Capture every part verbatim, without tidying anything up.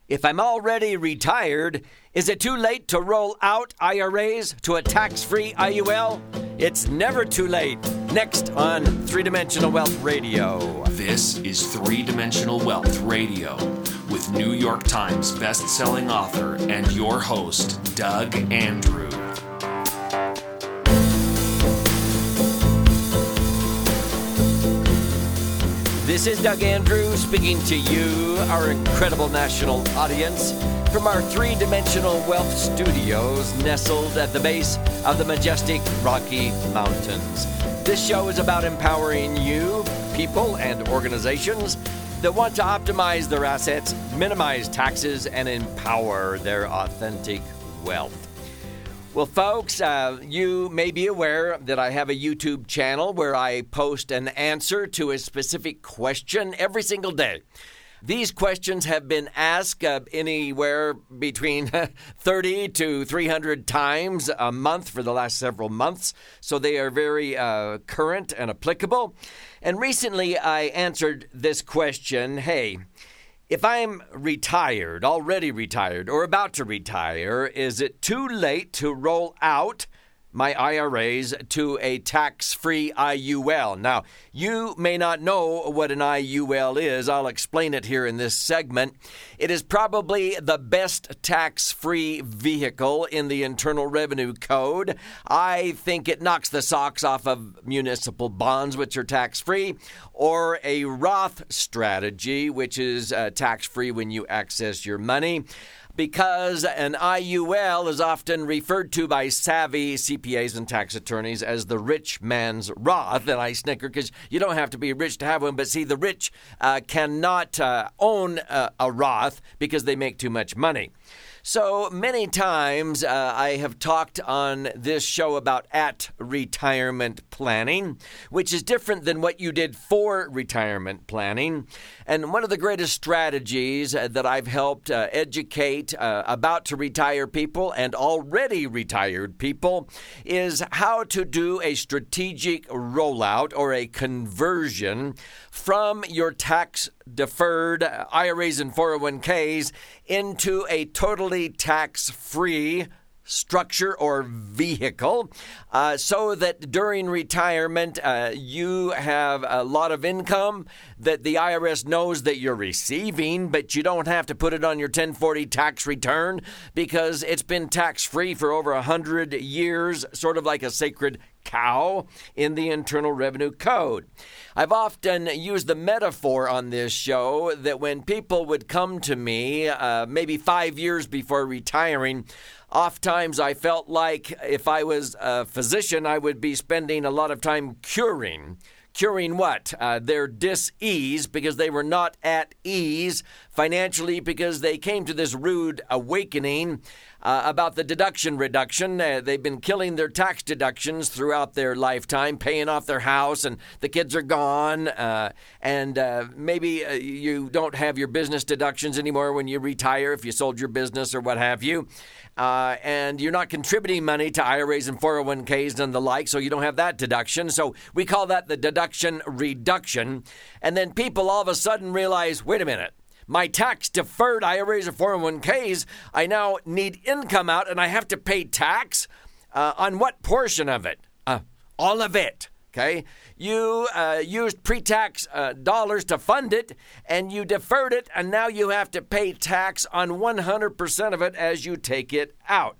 If I'm already retired, is it too late to roll out I R As to a tax-free I U L? It's never too late. Next on Three Dimensional Wealth Radio. This is Three Dimensional Wealth Radio with New York Times best-selling author and your host, Doug Andrew. This is Doug Andrew speaking to you, our incredible national audience, from our three-dimensional wealth studios nestled at the base of the majestic Rocky Mountains. This show is about empowering you, people, and organizations that want to optimize their assets, minimize taxes, and empower their authentic wealth. Well, folks, uh, you may be aware that I have a YouTube channel where I post an answer to a specific question every single day. These questions have been asked uh, anywhere between thirty to three hundred times a month for the last several months, so they are very uh, current and applicable. And recently I answered this question, hey, if I'm retired, already retired, or about to retire, is it too late to roll out my I R As to a tax-free I U L? Now, you may not know what an I U L is. I'll explain it here in this segment. It is probably the best tax-free vehicle in the Internal Revenue Code. I think it knocks the socks off of municipal bonds, which are tax-free, or a Roth strategy, which is uh, tax-free when you access your money, because an I U L is often referred to by savvy C P As and tax attorneys as the rich man's Roth. And I snicker because you don't have to be rich to have one. But see, the rich uh, cannot uh, own uh, a Roth because they make too much money. So many times uh, I have talked on this show about at-retirement planning, which is different than what you did for retirement planning. And one of the greatest strategies uh, that I've helped uh, educate uh, about to retire people and already retired people is how to do a strategic rollout or a conversion from your tax-deferred I R As and four oh one k's into a totally tax-free structure or vehicle uh, so that during retirement uh, you have a lot of income that the I R S knows that you're receiving, but you don't have to put it on your ten forty tax return because it's been tax-free for over one hundred years, sort of like a sacred cow in the Internal Revenue Code. I've often used the metaphor on this show that when people would come to me uh, maybe five years before retiring, oftentimes I felt like if I was a physician, I would be spending a lot of time curing. Curing what? Uh, their dis-ease because they were not at ease financially because they came to this rude awakening uh, about the deduction reduction. Uh, they've been killing their tax deductions throughout their lifetime, paying off their house, and the kids are gone. Uh, and uh, maybe uh, you don't have your business deductions anymore when you retire if you sold your business or what have you. Uh, and you're not contributing money to I R As and four oh one k's and the like, so you don't have that deduction. So we call that the deduction reduction. And then people all of a sudden realize, wait a minute, my tax-deferred I R As and four oh one k's, I now need income out, and I have to pay tax uh, on what portion of it? Uh, all of it. Okay, you uh, used pre-tax uh, dollars to fund it, and you deferred it, and now you have to pay tax on one hundred percent of it as you take it out.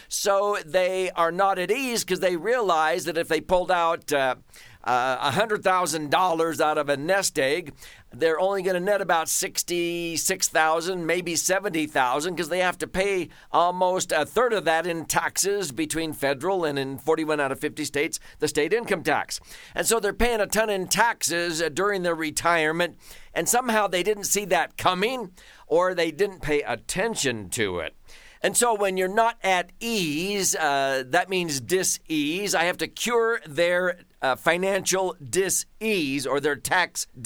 So they are not at ease because they realize that if they pulled out uh, uh, one hundred thousand dollars out of a nest egg, they're only going to net about sixty-six thousand dollars, maybe seventy thousand dollars, because they have to pay almost a third of that in taxes between federal and in forty-one out of fifty states, the state income tax. And so they're paying a ton in taxes during their retirement, and somehow they didn't see that coming or they didn't pay attention to it. And so when you're not at ease, uh, that means dis-ease. I have to cure their uh, financial dis-ease or their tax dis-ease.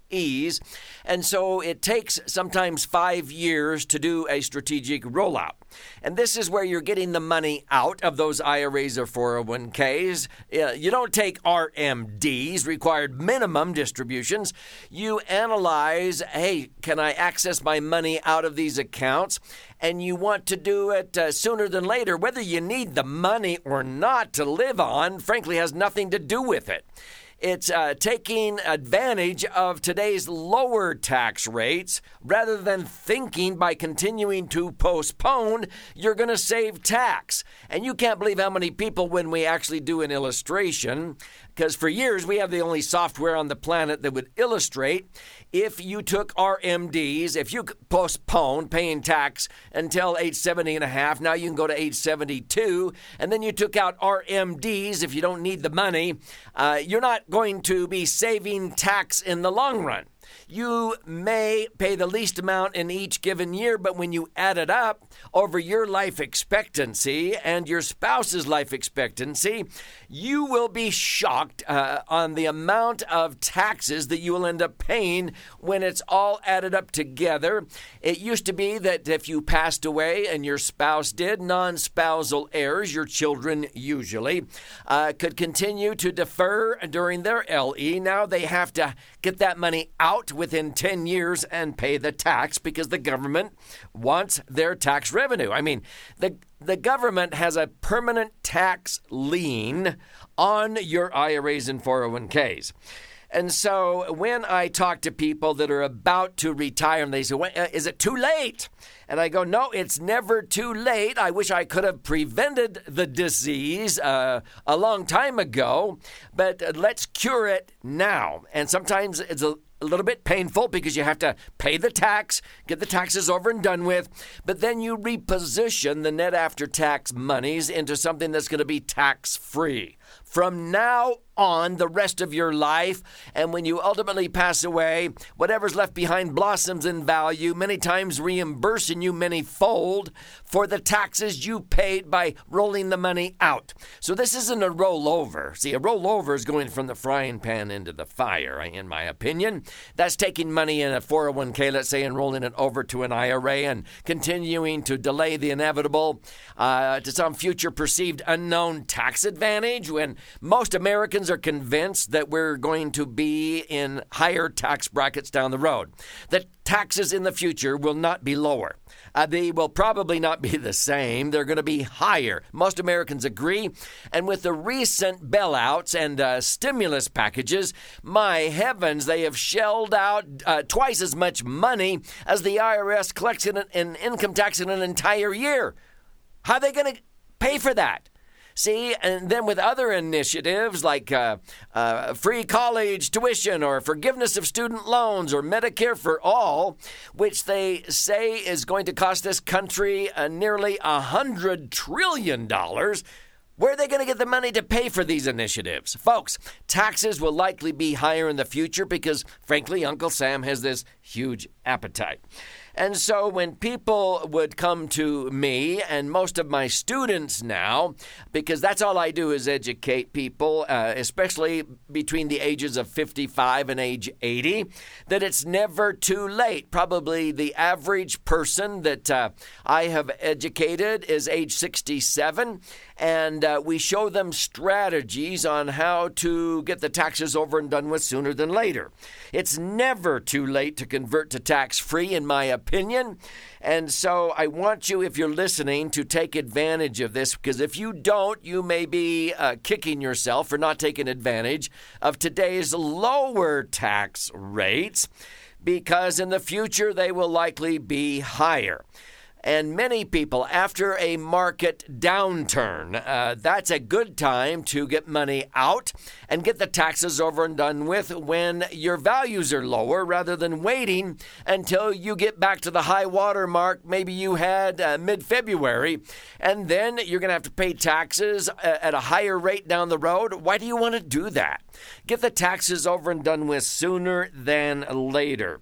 ease. And so it takes sometimes five years to do a strategic rollout. And this is where you're getting the money out of those I R As or four oh one k's. You don't take R M Ds, required minimum distributions. You analyze, hey, can I access my money out of these accounts? And you want to do it uh, sooner than later. Whether you need the money or not to live on, frankly, has nothing to do with it. It's uh, taking advantage of today's lower tax rates rather than thinking by continuing to postpone, you're going to save tax. And you can't believe how many people, when we actually do an illustration, because for years we have the only software on the planet that would illustrate, if you took R M Ds, if you postponed paying tax until age seventy and a half, now you can go to age seventy-two, and then you took out R M Ds if you don't need the money, uh, you're not going to be saving tax in the long run. You may pay the least amount in each given year, but when you add it up over your life expectancy and your spouse's life expectancy, you will be shocked uh, on the amount of taxes that you will end up paying when it's all added up together. It used to be that if you passed away and your spouse did, non-spousal heirs, your children usually, uh, could continue to defer during their L E. Now they have to get that money out within ten years and pay the tax because the government wants their tax revenue. I mean, the the government has a permanent tax lien on your I R As and four oh one k's. And so when I talk to people that are about to retire and they say, is it too late? And I go, no, it's never too late. I wish I could have prevented the disease uh, a long time ago, but let's cure it now. And sometimes it's a A little bit painful because you have to pay the tax, get the taxes over and done with, but then you reposition the net after-tax monies into something that's going to be tax-free from now on the rest of your life. And when you ultimately pass away, whatever's left behind blossoms in value, many times reimbursing you many-fold for the taxes you paid by rolling the money out. So this isn't a rollover. See, a rollover is going from the frying pan into the fire, in my opinion. That's taking money in a four oh one k, let's say, and rolling it over to an I R A and continuing to delay the inevitable uh, to some future perceived unknown tax advantage when most Americans are convinced that we're going to be in higher tax brackets down the road. That taxes in the future will not be lower. Uh, they will probably not be the same. They're going to be higher. Most Americans agree. And with the recent bailouts and uh, stimulus packages, my heavens, they have shelled out uh, twice as much money as the I R S collects in, in income tax in an entire year. How are they going to pay for that? See, and then with other initiatives like uh, uh, free college tuition or forgiveness of student loans or Medicare for all, which they say is going to cost this country uh, nearly one hundred trillion dollars, where are they going to get the money to pay for these initiatives? Folks, taxes will likely be higher in the future because, frankly, Uncle Sam has this huge appetite. And so when people would come to me and most of my students now, because that's all I do is educate people, uh, especially between the ages of fifty-five and age eighty, that it's never too late. Probably the average person that uh, I have educated is age sixty-seven, and uh, we show them strategies on how to get the taxes over and done with sooner than later. It's never too late to convert to tax-free, in my opinion. opinion. And so I want you, if you're listening, to take advantage of this, because if you don't, you may be uh, kicking yourself for not taking advantage of today's lower tax rates, because in the future they will likely be higher. And many people, after a market downturn, uh, that's a good time to get money out and get the taxes over and done with when your values are lower, rather than waiting until you get back to the high water mark maybe you had uh, mid-February, and then you're going to have to pay taxes at a higher rate down the road. Why do you want to do that? Get the taxes over and done with sooner than later.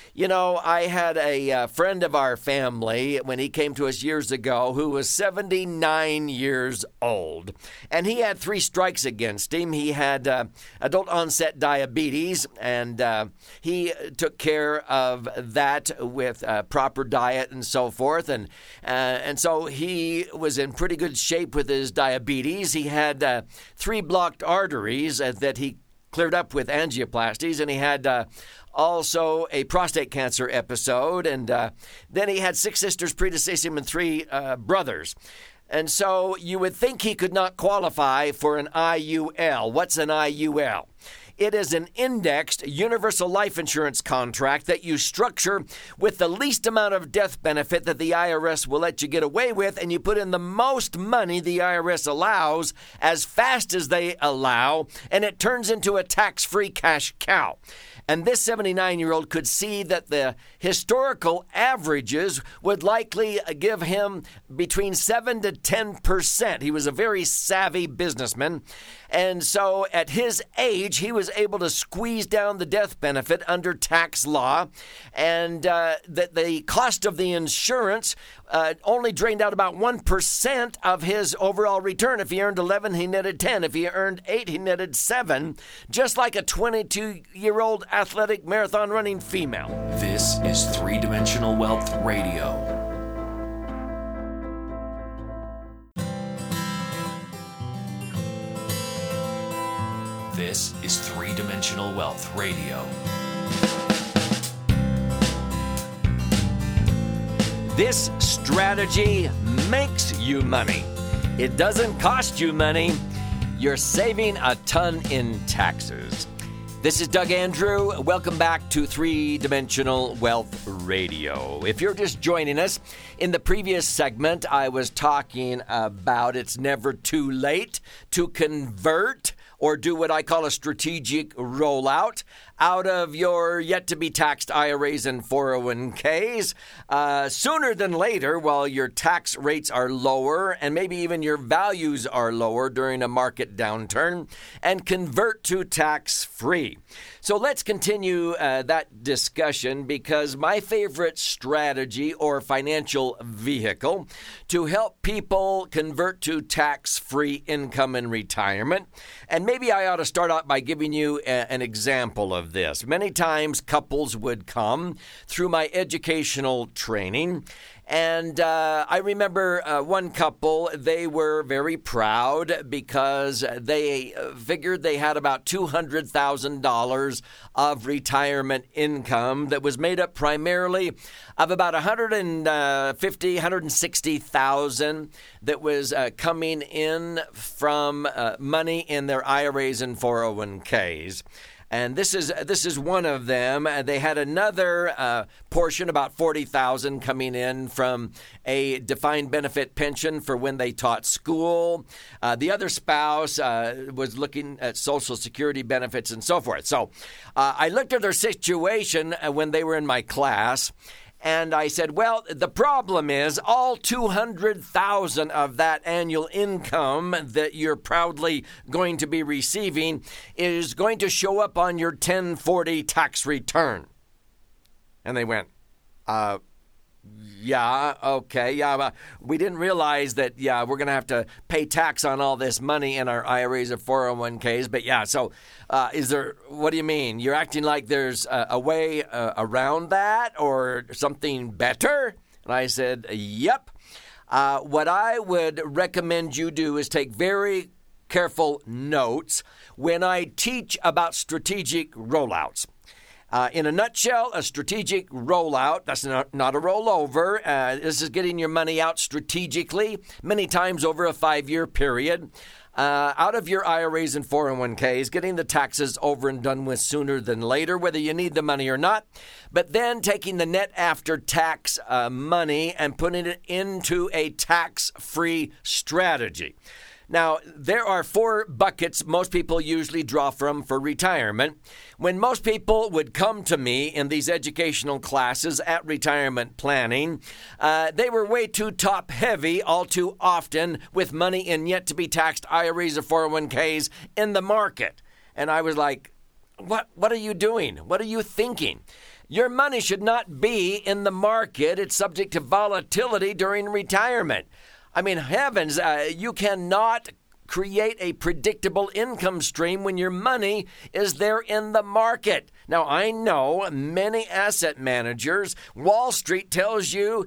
You know, I had a uh, friend of our family when he came to us years ago who was seventy-nine years old. And he had three strikes against him. He had uh, adult onset diabetes, and uh, he took care of that with uh, proper diet and so forth. And, uh, and so he was in pretty good shape with his diabetes. He had uh, three blocked arteries uh, that he cleared up with angioplasties, and he had uh, also a prostate cancer episode, and uh, then he had six sisters predeceased him and three uh, brothers. And so you would think he could not qualify for an I U L. What's an I U L? It is an indexed universal life insurance contract that you structure with the least amount of death benefit that the I R S will let you get away with, and you put in the most money the I R S allows as fast as they allow, and it turns into a tax-free cash cow. And this seventy-nine-year-old could see that the historical averages would likely give him between seven to ten percent. He was a very savvy businessman. And so at his age, he was able to squeeze down the death benefit under tax law. And uh, that the cost of the insurance uh, only drained out about one percent of his overall return. If he earned eleven, he netted ten. If he earned eight, he netted seven. Just like a twenty-two-year-old athletic marathon running female. This is Three-Dimensional Wealth Radio. This is Three-Dimensional Wealth Radio. This strategy makes you money. It doesn't cost you money. You're saving a ton in taxes. This is Doug Andrew. Welcome back to Three-Dimensional Wealth Radio. If you're just joining us, in the previous segment, I was talking about it's never too late to convert or do what I call a strategic rollout out of your yet-to-be-taxed I R As and four oh one k's uh, sooner than later while your tax rates are lower and maybe even your values are lower during a market downturn, and convert to tax-free. So let's continue uh, that discussion, because my favorite strategy or financial vehicle to help people convert to tax-free income in retirement, and maybe I ought to start out by giving you a, an example of this. Many times couples would come through my educational training, and uh, I remember uh, one couple, they were very proud because they figured they had about two hundred thousand dollars of retirement income that was made up primarily of about one hundred fifty thousand dollars, one hundred sixty thousand dollars that was uh, coming in from uh, money in their I R As and four oh one k's. And this is this is one of them. They had another uh, portion, about forty thousand dollars, coming in from a defined benefit pension for when they taught school. Uh, the other spouse uh, was looking at Social Security benefits and so forth. So uh, I looked at their situation when they were in my class, and I said, well, the problem is all two hundred thousand dollars of that annual income that you're proudly going to be receiving is going to show up on your ten forty tax return. And they went, uh, yeah, okay, yeah, but we didn't realize that, yeah, we're going to have to pay tax on all this money in our I R As and four oh one k's. But yeah, so uh, is there, what do you mean? You're acting like there's a, a way uh, around that or something better? And I said, yep. Uh, what I would recommend you do is take very careful notes when I teach about strategic rollouts. Uh, in a nutshell, a strategic rollout, that's not, not a rollover. Uh, this is getting your money out strategically, many times over a five-year period, uh, out of your I R As and four oh one k's, getting the taxes over and done with sooner than later, whether you need the money or not, but then taking the net after-tax uh, money and putting it into a tax-free strategy. Now, there are four buckets most people usually draw from for retirement. When most people would come to me in these educational classes at retirement planning, uh, they were way too top-heavy all too often with money in yet-to-be-taxed I R As or four oh one k's in the market. And I was like, what, what are you doing? What are you thinking? Your money should not be in the market. It's subject to volatility during retirement. I mean, heavens, uh, you cannot create a predictable income stream when your money is there in the market. Now, I know many asset managers, Wall Street tells you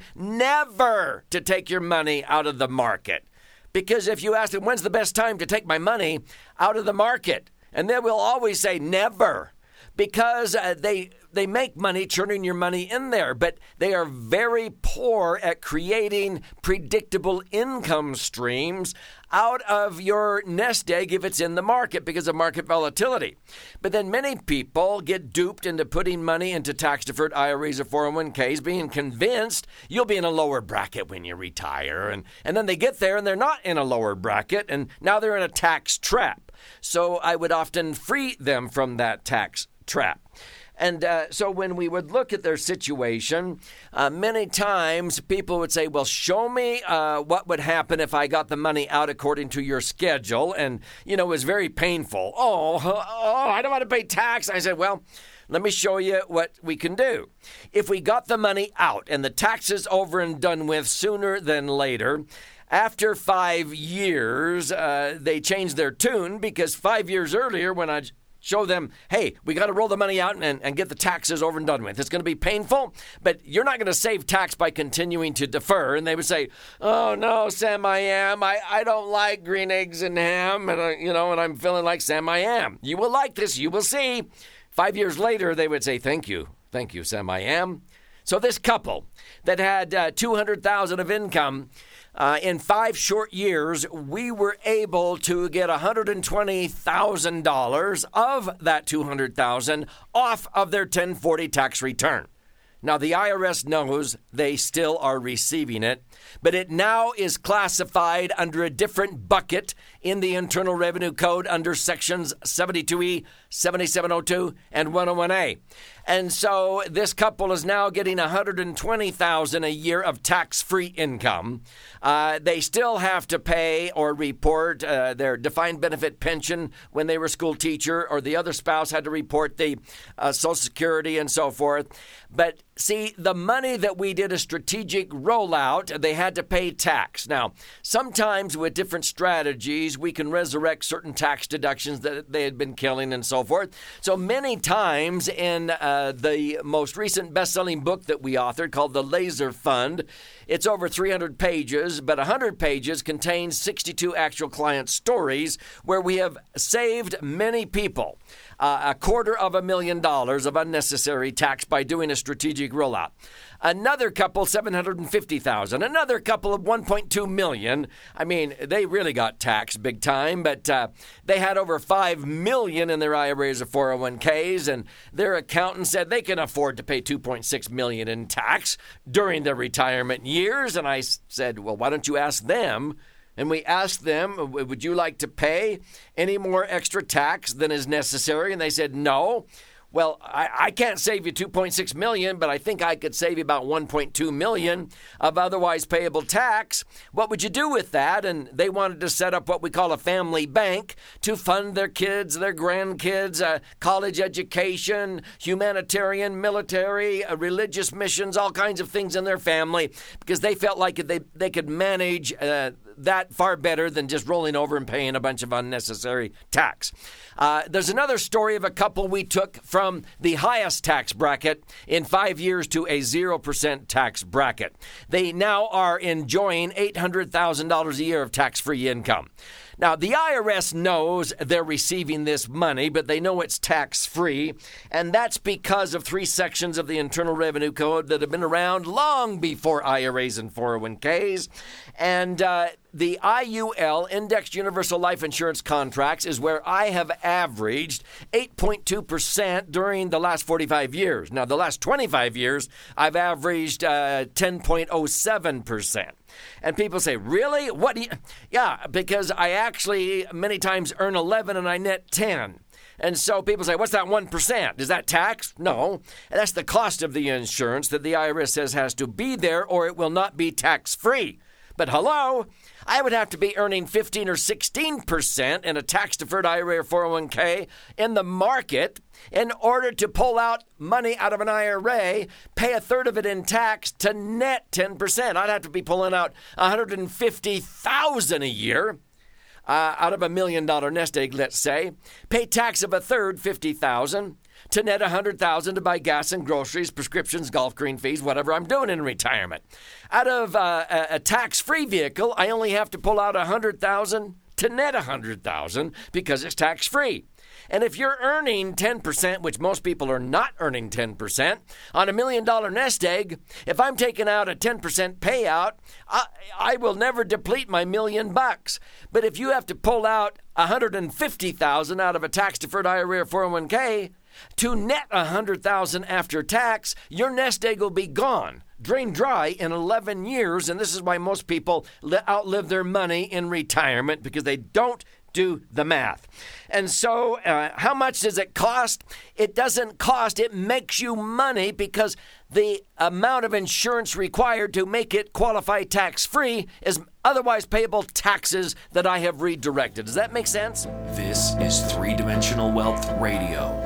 never to take your money out of the market. Because if you ask them, when's the best time to take my money out of the market? And they will always say never. Because uh, they they make money churning your money in there, but they are very poor at creating predictable income streams out of your nest egg if it's in the market because of market volatility. But then many people get duped into putting money into tax-deferred I R As or four oh one k's, being convinced you'll be in a lower bracket when you retire. And, and then they get there and they're not in a lower bracket, and now they're in a tax trap. So I would often free them from that tax trap. And uh, so when we would look at their situation, uh, many times people would say, well, show me uh, what would happen if I got the money out according to your schedule. And, you know, it was very painful. Oh, oh, I don't want to pay tax. I said, well, let me show you what we can do. If we got the money out and the tax is over and done with sooner than later, after five years, uh, they changed their tune, because five years earlier when I show them, hey, we got to roll the money out and, and get the taxes over and done with. It's going to be painful, but you're not going to save tax by continuing to defer. And they would say, oh, no, Sam, I am. I, I don't like green eggs and ham, and I, you know, and I'm feeling like Sam, I am. You will like this. You will see. Five years later, they would say, thank you. Thank you, Sam, I am. So this couple that had uh, two hundred thousand dollars of income, Uh, in five short years, we were able to get one hundred twenty thousand dollars of that two hundred thousand dollars off of their ten forty tax return. Now, the I R S knows they still are receiving it, but it now is classified under a different bucket in the Internal Revenue Code under sections seventy-two E, seventy-seven oh two, and one oh one A. And so this couple is now getting one hundred twenty thousand dollars a year of tax-free income. Uh, they still have to pay or report uh, their defined benefit pension when they were a school teacher, or the other spouse had to report the uh, Social Security and so forth. But see, the money that we did a strategic rollout, they had to pay tax. Now, sometimes with different strategies, we can resurrect certain tax deductions that they had been killing and so forth. So many times in uh, the most recent best-selling book that we authored called The Laser Fund, it's over three hundred pages, but one hundred pages contains sixty-two actual client stories where we have saved many people uh, a quarter of a million dollars of unnecessary tax by doing a strategic rollout. Another couple, seven hundred fifty thousand dollars. Another couple of one point two million dollars. I mean, they really got taxed big time, but uh, they had over five million dollars in their I R As or four oh one k's, and their accountant said they can afford to pay two point six million dollars in tax during their retirement years. And I said, well, why don't you ask them? And we asked them, would you like to pay any more extra tax than is necessary? And they said, no. Well, I, I can't save you two point six million dollars, but I think I could save you about one point two million dollars of otherwise payable tax. What would you do with that? And they wanted to set up what we call a family bank to fund their kids, their grandkids, uh, college education, humanitarian, military, uh, religious missions, all kinds of things in their family, because they felt like they, they could manage uh, that far better than just rolling over and paying a bunch of unnecessary tax. Uh, there's another story of a couple we took from the highest tax bracket in five years to a zero percent tax bracket. They now are enjoying eight hundred thousand dollars a year of tax-free income. Now, the I R S knows they're receiving this money, but they know it's tax-free, and that's because of three sections of the Internal Revenue Code that have been around long before I R As and four oh one k's. And uh, the I U L, Indexed Universal Life Insurance Contracts, is where I have averaged eight point two percent during the last forty-five years. Now, the last twenty-five years, I've averaged uh, ten point oh seven percent. And people say, really? What do you? Yeah, because I actually many times earn eleven and I net ten. And so people say, what's that one percent? Is that tax? No. And that's the cost of the insurance that the I R S says has to be there or it will not be tax-free. But hello, I would have to be earning fifteen or sixteen percent in a tax-deferred I R A or four oh one k in the market in order to pull out money out of an I R A, pay a third of it in tax to net ten percent. I'd have to be pulling out one hundred fifty thousand dollars a year uh, out of a million-dollar nest egg, let's say, pay tax of a third, fifty thousand dollars, to net one hundred thousand dollars to buy gas and groceries, prescriptions, golf green fees, whatever I'm doing in retirement. Out of uh, a, a tax-free vehicle, I only have to pull out one hundred thousand dollars to net one hundred thousand dollars because it's tax-free. And if you're earning ten percent, which most people are not earning ten percent, on a million-dollar nest egg, if I'm taking out a ten percent payout, I, I will never deplete my million bucks. But if you have to pull out one hundred fifty thousand dollars out of a tax-deferred I R A or four oh one k to net one hundred thousand dollars after tax, your nest egg will be gone, drained dry in eleven years. And this is why most people outlive their money in retirement, because they don't do the math. And so uh, how much does it cost? It doesn't cost. It makes you money because the amount of insurance required to make it qualify tax-free is otherwise payable taxes that I have redirected. Does that make sense? This is Three Dimensional Wealth Radio.